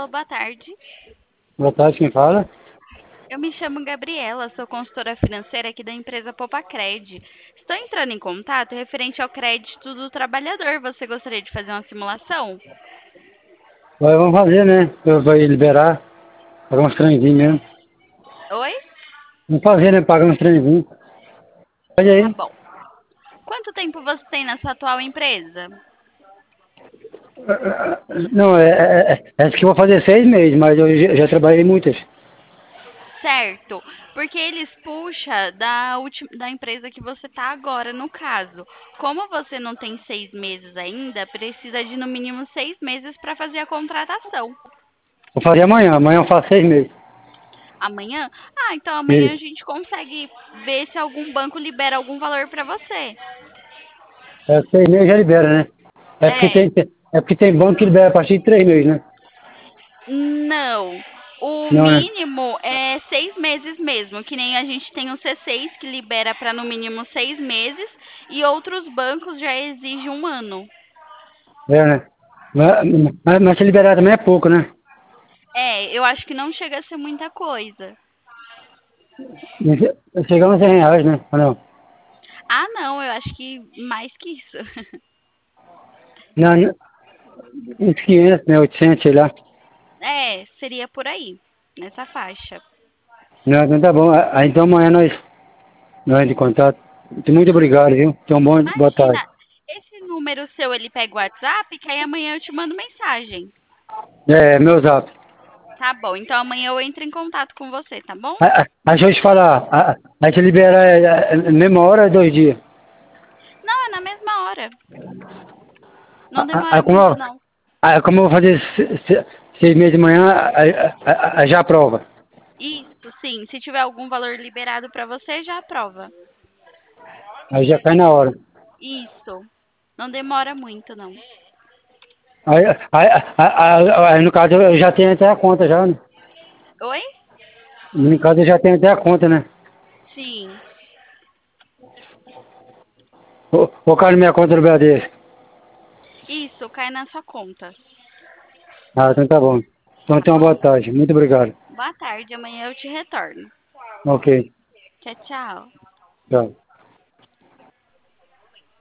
Alô, boa tarde. Boa tarde, quem fala? Eu me chamo Gabriela, sou consultora financeira aqui da empresa Popacred. Estou entrando em contato referente ao crédito do trabalhador. Você gostaria de fazer uma simulação? Vamos fazer, né? Eu vou liberar, pagar uns trenzinhos mesmo. Oi? Vamos fazer, né? Pagar uns trenzinhos. Olha Tá aí. bom. Quanto tempo você tem na sua atual empresa? Não, essa que eu vou fazer 6 meses, mas eu já trabalhei muitas. Certo, porque eles puxam da empresa que você está agora, no caso. Como você não tem 6 meses ainda, precisa de no mínimo 6 meses para fazer a contratação. Vou fazer amanhã eu faço 6 meses. Amanhã? Ah, então amanhã a Isso. gente consegue ver se algum banco libera algum valor para você. 6 meses já libera, né? É porque É, tem, é porque tem banco que libera a partir de 3 meses, né? não. O Não, né? mínimo é 6 meses mesmo, que nem a gente tem o C6 que libera para no mínimo 6 meses e outros bancos já exigem um ano. É, né? Mas se liberar também é pouco, né? É, eu acho que não chega a ser muita coisa. Chegamos a R$ 100, né? Ou não? Ah, não, eu acho que mais que isso. Não, uns 500, né? 800, sei lá. É, seria por aí, nessa faixa. Não, então tá bom. Então amanhã nós de contato. Muito obrigado, viu? Tenha boa tarde. Imagina, esse número seu, ele pega o WhatsApp, que aí amanhã eu te mando mensagem. Meu zap. Tá bom, então amanhã eu entro em contato com você, tá bom? Deixa eu te falar. A gente libera mesma hora ou 2 dias? Não, é na mesma hora. Não A- a- demora como, muito, eu- não. como eu vou fazer 6 meses de manhã, já aprova. Isso, sim. Se tiver algum valor liberado pra você, já aprova. Aí já cai na hora. Isso. Não demora muito, não. Aí, no caso eu já tenho até a conta já, né? Oi? No caso eu já tenho até a conta, né? Sim. Vou cair na minha conta do Bradesco. Isso, cai na sua conta. Então tá bom. Então Tá tenha uma boa bom? tarde. Muito obrigado. Boa tarde, amanhã eu te retorno. Ok. Tchau, tchau. Tchau.